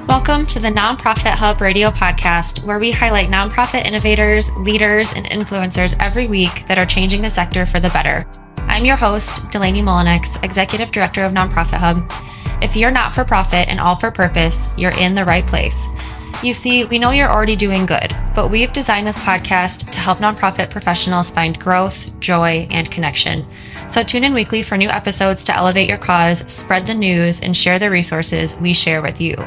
Welcome to the Nonprofit Hub Radio podcast, where we highlight nonprofit innovators, leaders, and influencers every week that are changing the sector for the better. I'm your host, Delaney Mullenix, Executive Director of Nonprofit Hub. If you're not-for-profit and all-for-purpose, you're in the right place. You see, we know you're already doing good, but we've designed this podcast to help nonprofit professionals find growth, joy, and connection. So tune in weekly for new episodes to elevate your cause, spread the news, and share the resources we share with you.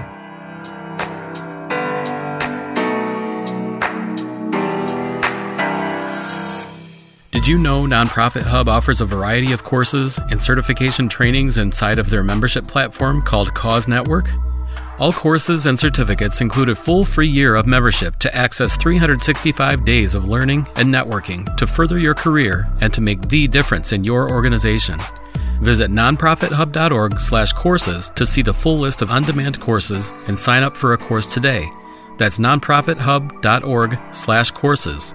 Did you know Nonprofit Hub offers a variety of courses and certification trainings inside of their membership platform called Cause Network? All courses and certificates include a full free year of membership to access 365 days of learning and networking to further your career and to make the difference in your organization. Visit nonprofithub.org/courses to see the full list of on-demand courses and sign up for a course today. That's nonprofithub.org/courses.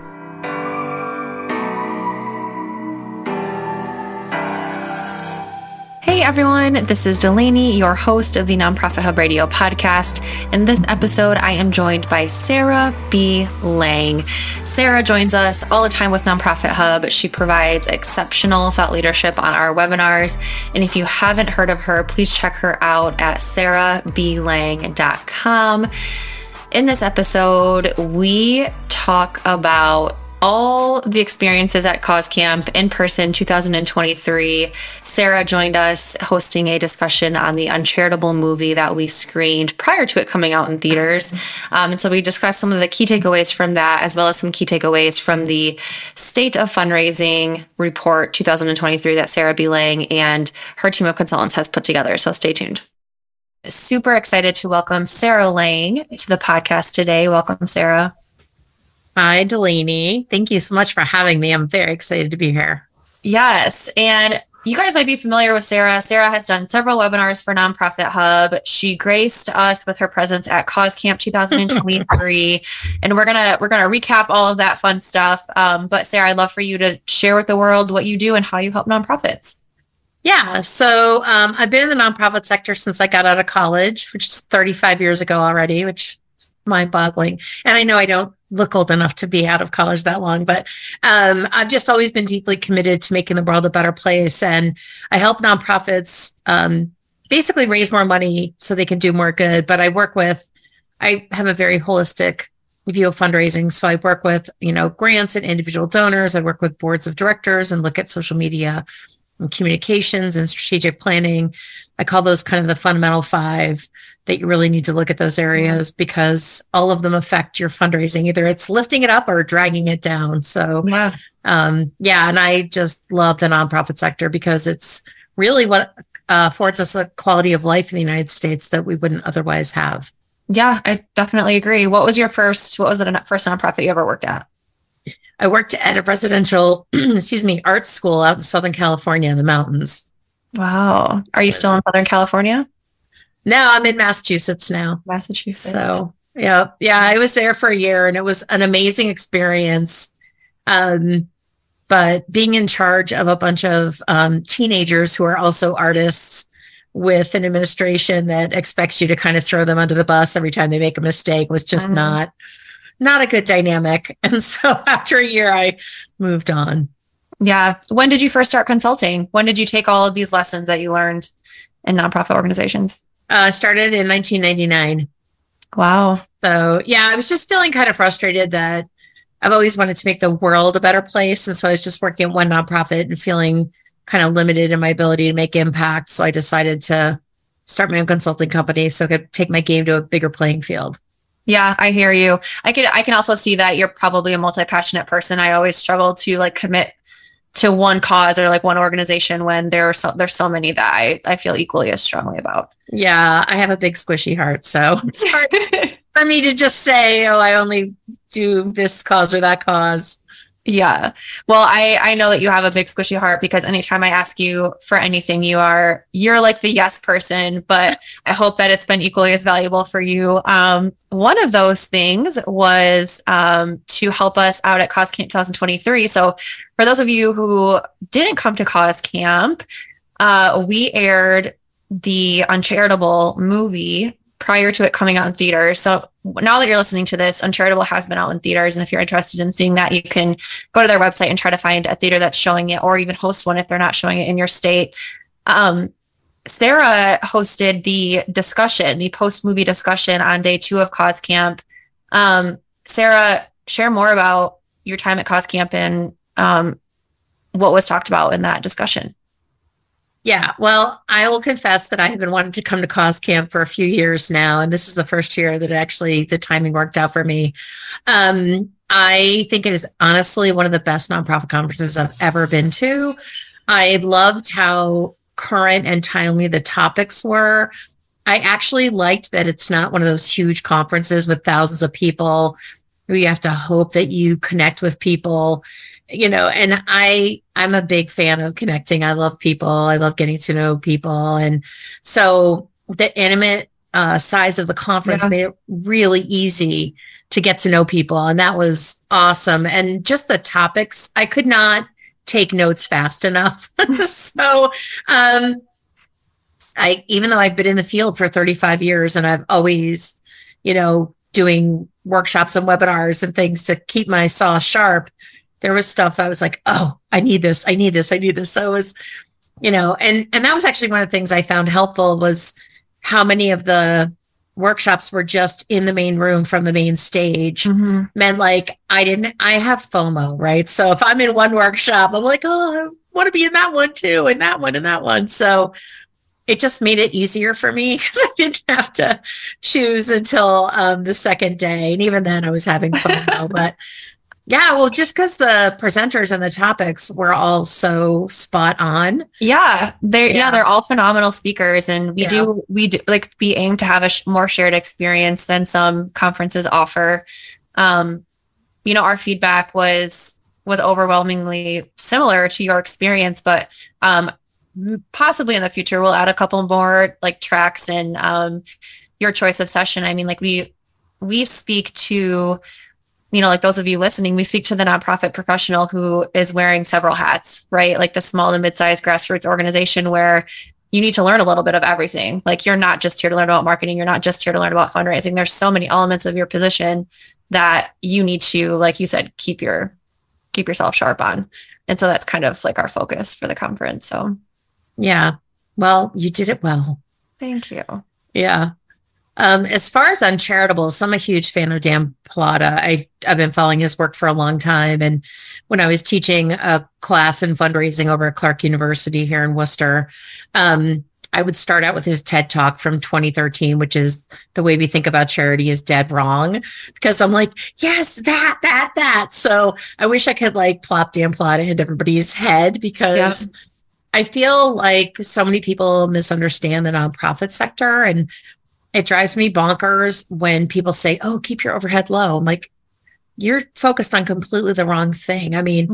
Hey everyone, this is Delaney, your host of the Nonprofit Hub Radio podcast. In this episode, I am joined by Sarah B. Lang. Sarah joins us all the time with Nonprofit Hub. She provides exceptional thought leadership on our webinars. And if you haven't heard of her, please check her out at sarahblang.com. In this episode, we talk about all the experiences at Cause Camp in person 2023. Sarah joined us hosting a discussion on the Uncharitable movie that we screened prior to it coming out in theaters. And so we discussed some of the key takeaways from that, as well as some key takeaways from the State of Fundraising Report 2023 that Sarah B. Lang and her team of consultants has put together. So stay tuned. Super excited to welcome Sarah Lang to the podcast today. Welcome, Sarah. Hi, Delaney. Thank you so much for having me. I'm very excited to be here. Yes. And you guys might be familiar with Sarah. Sarah has done several webinars for Nonprofit Hub. She graced us with her presence at Cause Camp 2023. And we're gonna recap all of that fun stuff. But Sarah, I'd love for you to share with the world what you do and how you help nonprofits. Yeah. So I've been in the nonprofit sector since I got out of college, which is 35 years ago already, which is mind-boggling. And I know I don't look old enough to be out of college that long, but I've just always been deeply committed to making the world a better place. And I help nonprofits basically raise more money so they can do more good. But I have a very holistic view of fundraising. So I work with, grants and individual donors. I work with boards of directors and look at social media and communications and strategic planning. I call those kind of the fundamental 5 that you really need to look at those areas because all of them affect your fundraising. Either it's lifting it up or dragging it down. So, and I just love the nonprofit sector because it's really what affords us a quality of life in the United States that we wouldn't otherwise have. Yeah, I definitely agree. What was the first nonprofit you ever worked at? I worked at a residential, art school out in Southern California in the mountains. Wow. Are you still in Southern California? No, I'm in Massachusetts now. Massachusetts. So, yeah, I was there for a year and it was an amazing experience. But being in charge of a bunch of teenagers who are also artists with an administration that expects you to kind of throw them under the bus every time they make a mistake was just not a good dynamic. And so after a year, I moved on. Yeah. When did you first start consulting? When did you take all of these lessons that you learned in nonprofit organizations? Started in 1999. Wow. So yeah, I was just feeling kind of frustrated that I've always wanted to make the world a better place. And so I was just working at one nonprofit and feeling kind of limited in my ability to make impact. So I decided to start my own consulting company so I could take my game to a bigger playing field. Yeah, I hear you. I can also see that you're probably a multi-passionate person. I always struggle to commit to one cause or one organization when there's so many that I feel equally as strongly about. Yeah, I have a big squishy heart, so it's hard for me to just say, I only do this cause or that cause. Yeah. Well, I know that you have a big squishy heart because anytime I ask you for anything, you're like the yes person, but I hope that it's been equally as valuable for you. One of those things was to help us out at Cause Camp 2023. So for those of you who didn't come to Cause Camp, we aired the Uncharitable movie prior to it coming out in theaters. So now that you're listening to this, Uncharitable has been out in theaters. And if you're interested in seeing that, you can go to their website and try to find a theater that's showing it, or even host one if they're not showing it in your state. Sarah hosted the discussion, the post-movie discussion on day 2 of Cause Camp. Sarah, share more about your time at Cause Camp and what was talked about in that discussion. Yeah, well, I will confess that I have been wanting to come to Cause Camp for a few years now, and this is the first year that actually the timing worked out for me. I think it is honestly one of the best nonprofit conferences I've ever been to. I loved how current and timely the topics were. I actually liked that it's not one of those huge conferences with thousands of people where you have to hope that you connect with people, and I'm a big fan of connecting. I love people. I love getting to know people. And so the intimate size of the conference made it really easy to get to know people. And that was awesome. And just the topics, I could not take notes fast enough. So, even though I've been in the field for 35 years and I've always, doing workshops and webinars and things to keep my saw sharp, there was stuff I was like, oh, I need this. So it was, and that was actually one of the things I found helpful was how many of the workshops were just in the main room from the main stage. Meant like I have FOMO, right? So if I'm in one workshop, I'm like, oh, I want to be in that one too, and that one and that one. So it just made it easier for me because I didn't have to choose until the second day. And even then I was having FOMO, but yeah, well, just because the presenters and the topics were all so spot on. They're all phenomenal speakers, and we do we aim to have a more shared experience than some conferences offer. Our feedback was overwhelmingly similar to your experience, but possibly in the future we'll add a couple more like tracks and your choice of session. I mean, like we speak to, like those of you listening, we speak to the nonprofit professional who is wearing several hats, right? Like the small and mid-sized grassroots organization where you need to learn a little bit of everything. Like you're not just here to learn about marketing. You're not just here to learn about fundraising. There's so many elements of your position that you need to, like you said, keep yourself sharp on. And so that's kind of like our focus for the conference. So yeah, well, you did it well. Thank you. Yeah. As far as Uncharitable, so I'm a huge fan of Dan Pallotta. I've been following his work for a long time. And when I was teaching a class in fundraising over at Clark University here in Worcester, I would start out with his TED Talk from 2013, which is the way we think about charity is dead wrong, because I'm like, yes, that. So I wish I could like plop Dan Pallotta into everybody's head because I feel like so many people misunderstand the nonprofit sector, and it drives me bonkers when people say, oh, keep your overhead low. I'm like, you're focused on completely the wrong thing. I mean,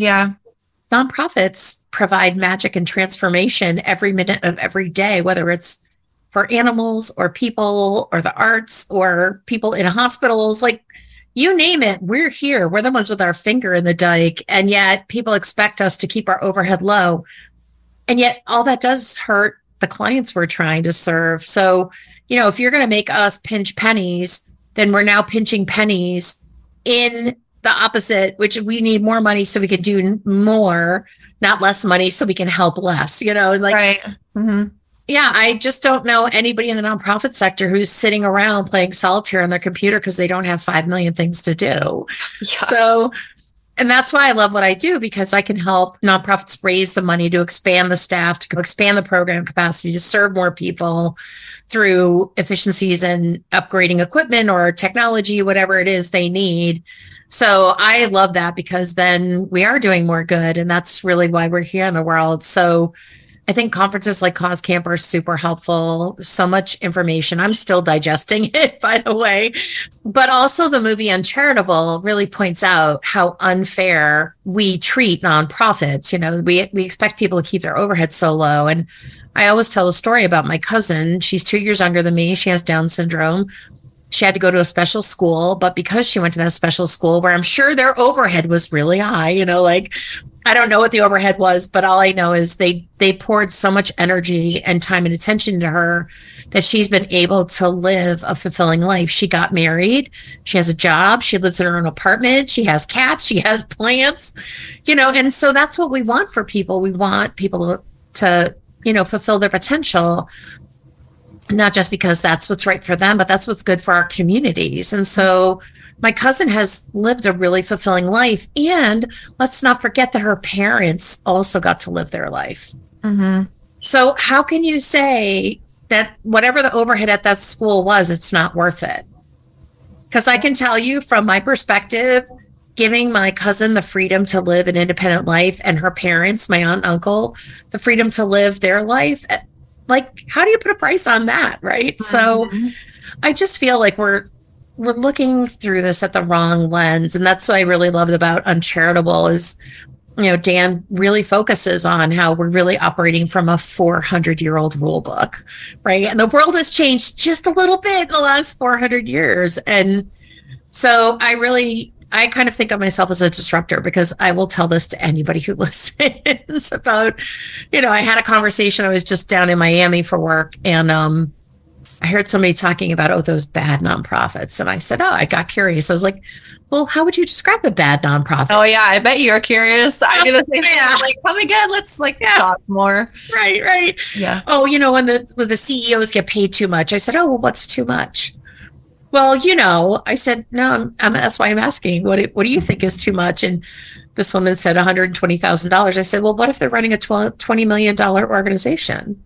nonprofits provide magic and transformation every minute of every day, whether it's for animals or people or the arts or people in hospitals, like you name it, we're here. We're the ones with our finger in the dike. And yet people expect us to keep our overhead low. And yet all that does hurt the clients we're trying to serve. So, if you're going to make us pinch pennies, then we're now pinching pennies in the opposite, which we need more money so we can do more, not less money so we can help less, right. Mm-hmm. Yeah, I just don't know anybody in the nonprofit sector who's sitting around playing solitaire on their computer because they don't have 5 million things to do. Yeah. So, and that's why I love what I do, because I can help nonprofits raise the money to expand the staff, to expand the program capacity, to serve more people through efficiencies and upgrading equipment or technology, whatever it is they need. So I love that, because then we are doing more good. And that's really why we're here in the world. So I think conferences like Cause Camp are super helpful. So much information. I'm still digesting it, by the way. But also the movie Uncharitable really points out how unfair we treat nonprofits. We expect people to keep their overhead so low. And I always tell a story about my cousin. She's 2 years younger than me. She has Down syndrome. She had to go to a special school, but because she went to that special school where I'm sure their overhead was really high, like I don't know what the overhead was, but all I know is they poured so much energy and time and attention to her that she's been able to live a fulfilling life. She got married. She has a job. She lives in her own apartment. She has cats. She has plants, and so that's what we want for people. We want people to, fulfill their potential, not just because that's what's right for them, but that's what's good for our communities. And so my cousin has lived a really fulfilling life. And let's not forget that her parents also got to live their life. Mm-hmm. So how can you say that whatever the overhead at that school was, it's not worth it? Because I can tell you from my perspective, giving my cousin the freedom to live an independent life and her parents, my aunt and uncle, the freedom to live their life, like, how do you put a price on that? Right. Mm-hmm. So I just feel like we're looking through this at the wrong lens. And that's what I really loved about Uncharitable is, Dan really focuses on how we're really operating from a 400-year-old rule book, right? And the world has changed just a little bit in the last 400 years. And so I kind of think of myself as a disruptor because I will tell this to anybody who listens about, I had a conversation. I was just down in Miami for work and I heard somebody talking about, those bad nonprofits. And I said, I got curious. I was like, well, how would you describe a bad nonprofit? Oh, yeah. I bet you're curious. I do the same thing. I'm like, come again. Let's talk more. Right. Yeah. Oh, when the CEOs get paid too much. I said, well, what's too much? Well, I said, no, that's why I'm asking. What do you think is too much? And this woman said $120,000. I said, well, what if they're running a $20 million organization?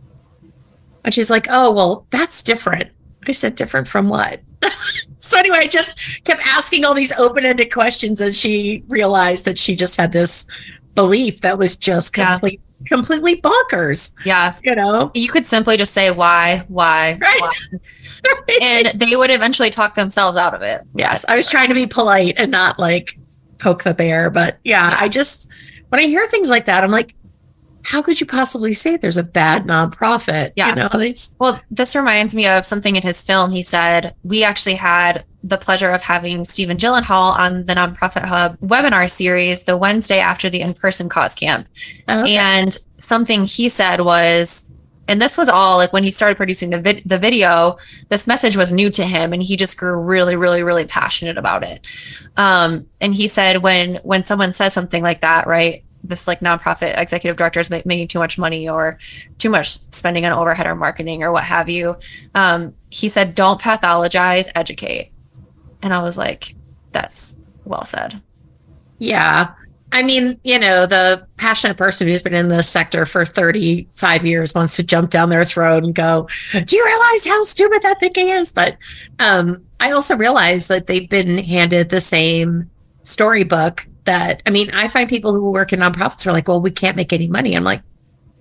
And she's like, oh, well, that's different. I said, different from what? So anyway, I just kept asking all these open-ended questions as she realized that she just had this belief that was just completely bonkers. Yeah. You could simply just say, why? Right. Why? And they would eventually talk themselves out of it. Yes. I was trying to be polite and not poke the bear. But when I hear things like that, I'm like, how could you possibly say there's a bad nonprofit? Yeah. Well, this reminds me of something in his film. He said, we actually had the pleasure of having Stephen Gyllenhaal on the Nonprofit Hub webinar series the Wednesday after the in-person cause camp. Oh, okay. And something he said was, and this was all when he started producing the video, this message was new to him and he just grew really, really, really passionate about it. And he said, when someone says something like that, right, this nonprofit executive director is making too much money or too much spending on overhead or marketing or what have you. He said, don't pathologize, educate. And I was like, that's well said. Yeah. I mean, the passionate person who's been in this sector for 35 years wants to jump down their throat and go, do you realize how stupid that thinking is? But I also realize that they've been handed the same storybook I find people who work in nonprofits are like, well, we can't make any money. I'm like,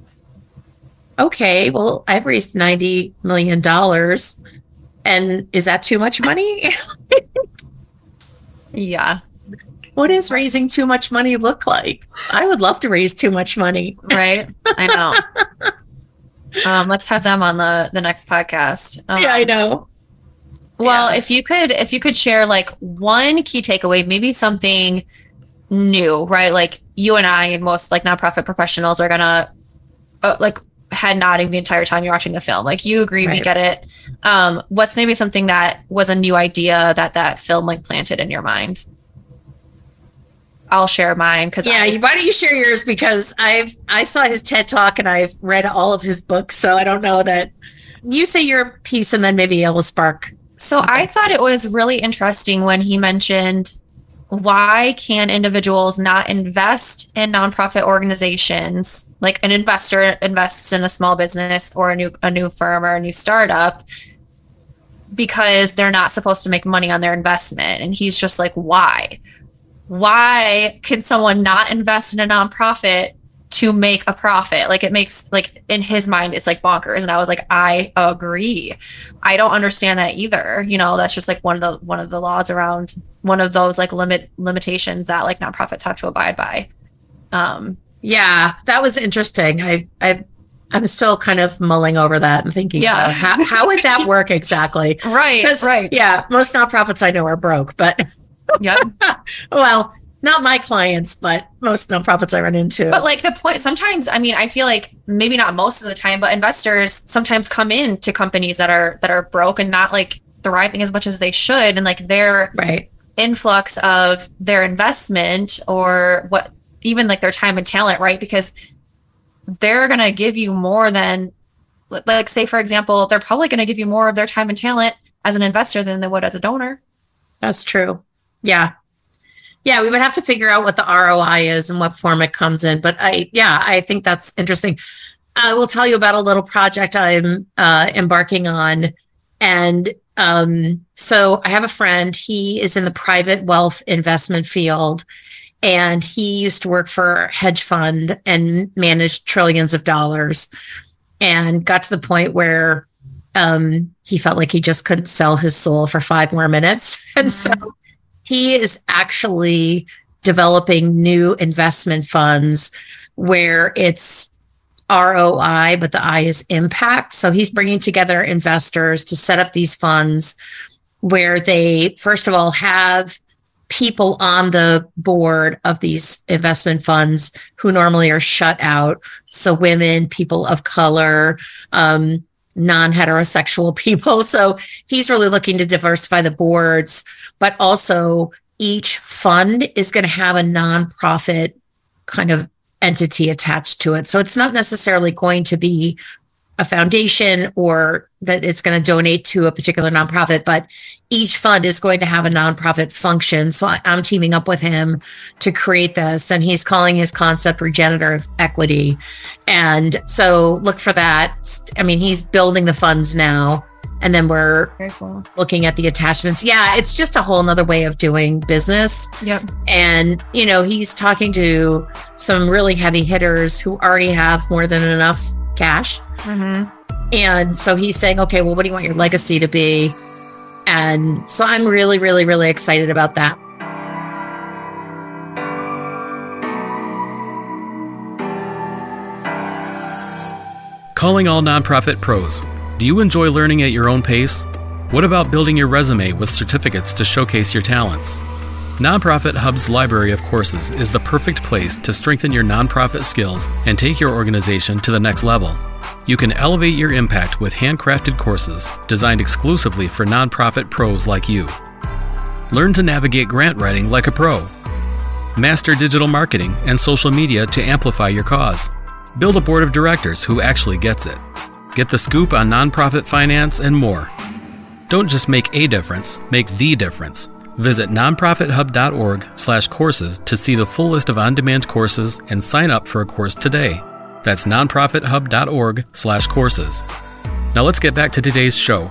okay, well, I've raised $90 million. And is that too much money? Yeah. What does raising too much money look like? I would love to raise too much money. Right. I know. Let's have them on the next podcast. Yeah, I know. Well, if you could share one key takeaway, maybe something new, right? You and I and most nonprofit professionals are gonna head nodding the entire time you're watching the film. You agree, right. We get it. What's maybe something that was a new idea that film planted in your mind? I'll share mine because why don't you share yours? Because I saw his TED Talk and I've read all of his books, so I don't know that. You say your piece and then maybe it will spark. So something. I thought it was really interesting when he mentioned, why can individuals not invest in nonprofit organizations? Like an investor invests in a small business or a new firm or a new startup because they're not supposed to make money on their investment. And he's just like, why? Why can someone not invest in a nonprofit to make a profit? It makes in his mind, it's bonkers. And I was like, I agree. I don't understand that either. That's just one of the laws around one of those limitations that nonprofits have to abide by. Yeah, that was interesting. I I'm still kind of mulling over that and thinking, Yeah. how would that work exactly? Right. Right. Yeah, most nonprofits I know are broke, but Yep. well, not my clients, but most nonprofits I run into. But like the point, sometimes, I mean, I feel like maybe not most of the time, but investors sometimes come into companies that are broke and not like thriving as much as they should. And like their Right. influx of their investment or what, even like their time and talent, right? Because they're going to give you more than, like, say, for example, they're probably going to give you more of their time and talent as an investor than they would as a donor. That's true. Yeah. Yeah, we would have to figure out what the ROI is and what form it comes in. But I think that's interesting. I will tell you about a little project I'm embarking on. And so I have a friend, he is in the private wealth investment field, and he used to work for a hedge fund and managed trillions of dollars, and got to the point where he felt like he just couldn't sell his soul for 5 more minutes. And so he is actually developing new investment funds where it's ROI, but the I is impact. So he's bringing together investors to set up these funds where they, first of all, have people on the board of these investment funds who normally are shut out. So women, people of color, non-heterosexual people. So he's really looking to diversify the boards, but also each fund is going to have a nonprofit kind of entity attached to it. So it's not necessarily going to be a foundation or that it's going to donate to a particular nonprofit, but each fund is going to have a nonprofit function. So I'm teaming up with him to create this, and he's calling his concept regenerative equity. And so look for that. I mean, he's building the funds now, and then we're looking at the attachments. Yeah, it's just a whole nother way of doing business. Yep. And, you know, he's talking to some really heavy hitters who already have more than enough cash. Mm-hmm. And so he's saying, okay, well, what do you want your legacy to be? And so I'm really, really, really excited about that. Calling all nonprofit pros. Do you enjoy learning at your own pace? What about building your resume with certificates to showcase your talents? Nonprofit Hub's library of courses is the perfect place to strengthen your nonprofit skills and take your organization to the next level. You can elevate your impact with handcrafted courses designed exclusively for nonprofit pros like you. Learn to navigate grant writing like a pro. Master digital marketing and social media to amplify your cause. Build a board of directors who actually gets it. Get the scoop on nonprofit finance and more. Don't just make a difference, make the difference. Visit nonprofithub.org/courses to see the full list of on-demand courses and sign up for a course today. That's nonprofithub.org/courses. Now let's get back to today's show.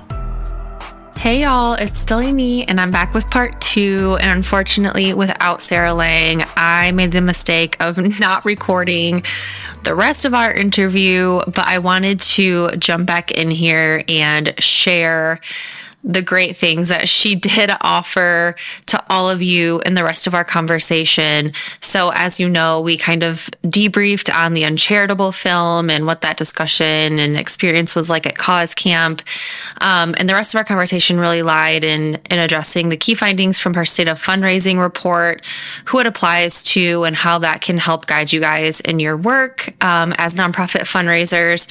Hey y'all, it's still me, and I'm back with part 2. And unfortunately, without Sarah Lang, I made the mistake of not recording the rest of our interview, but I wanted to jump back in here and share the great things that she did offer to all of you in the rest of our conversation. So as you know, we kind of debriefed on the Uncharitable film and what that discussion and experience was like at Cause Camp. And the rest of our conversation really lied in addressing the key findings from her State of Fundraising report, who it applies to, and how that can help guide you guys in your work as nonprofit fundraisers.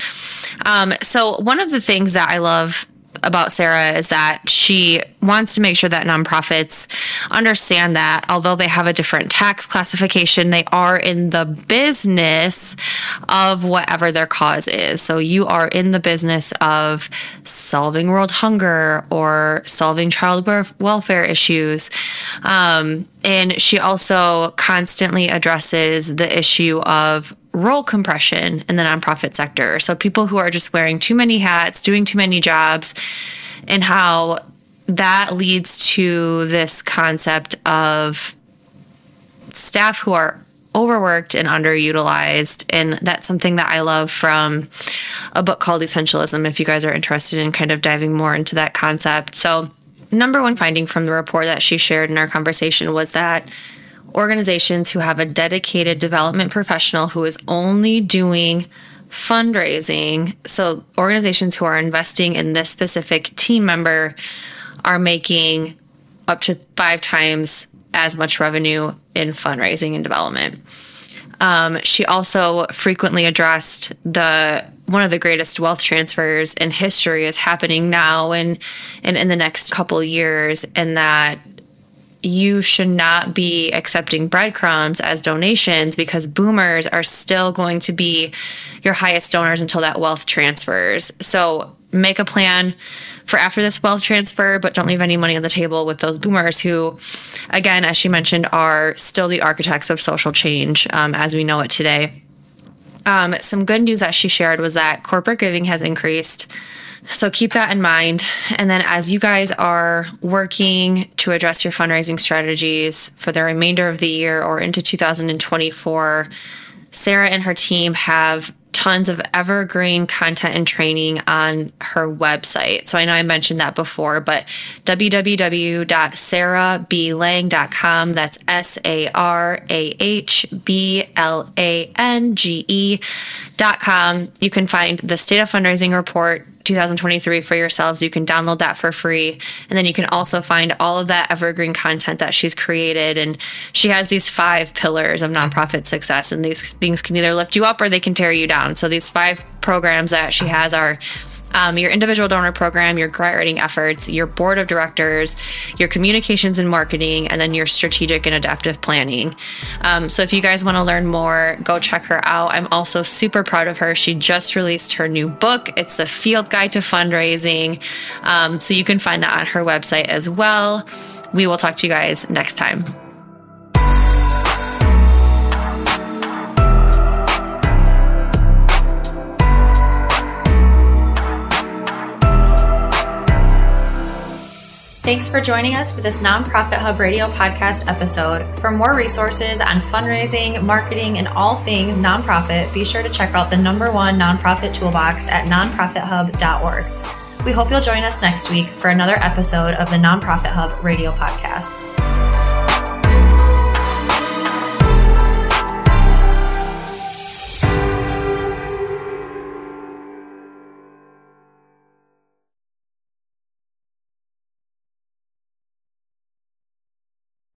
So one of the things that I love about Sarah is that she wants to make sure that nonprofits understand that although they have a different tax classification, they are in the business of whatever their cause is. So you are in the business of solving world hunger or solving child welfare issues. And she also constantly addresses the issue of role compression in the nonprofit sector. So people who are just wearing too many hats, doing too many jobs, and how that leads to this concept of staff who are overworked and underutilized. And that's something that I love from a book called Essentialism, if you guys are interested in kind of diving more into that concept. So number one finding from the report that she shared in our conversation was that organizations who have a dedicated development professional who is only doing fundraising, so organizations who are investing in this specific team member are making up to 5 times as much revenue in fundraising and development. She also frequently addressed one of the greatest wealth transfers in history is happening now and in the next couple of years, and that you should not be accepting breadcrumbs as donations because boomers are still going to be your highest donors until that wealth transfers. So make a plan for after this wealth transfer, but don't leave any money on the table with those boomers who, again, as she mentioned, are still the architects of social change as we know it today. Some good news that she shared was that corporate giving has increased. So keep that in mind. And then as you guys are working to address your fundraising strategies for the remainder of the year or into 2024, Sarah and her team have tons of evergreen content and training on her website. So I know I mentioned that before, but www.sarahblange.com. That's SarahBlange.com. You can find the State of Fundraising Report 2023 for yourselves. You can download that for free. And then you can also find all of that evergreen content that she's created. And she has these 5 pillars of nonprofit success. And these things can either lift you up or they can tear you down. So these 5 programs that she has are your individual donor program, your grant writing efforts, your board of directors, your communications and marketing, and then your strategic and adaptive planning. So if you guys want to learn more, go check her out. I'm also super proud of her. She just released her new book. It's the Field Guide to Fundraising. So you can find that on her website as well. We will talk to you guys next time. Thanks for joining us for this Nonprofit Hub Radio podcast episode. For more resources on fundraising, marketing, and all things nonprofit, be sure to check out the #1 nonprofit toolbox at nonprofithub.org. We hope you'll join us next week for another episode of the Nonprofit Hub Radio podcast.